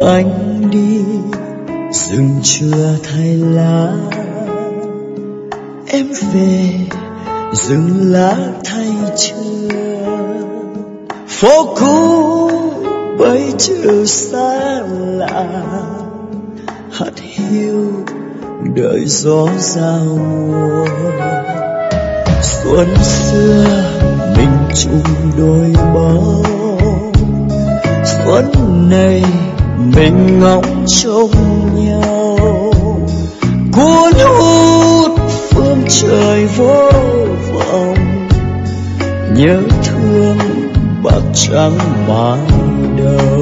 anh đi rừng chưa thay lá, em về rừng lá thay chưa. Phố cũ bây giờ xa lạ, hạt hiu đợi gió giao mùa. Xuân xưa mình chung đôi bó, xuân này mình ngóng trông nhau. Cuốn hút phương trời vô vọng, nhớ thương bạc trắng mãi đầu.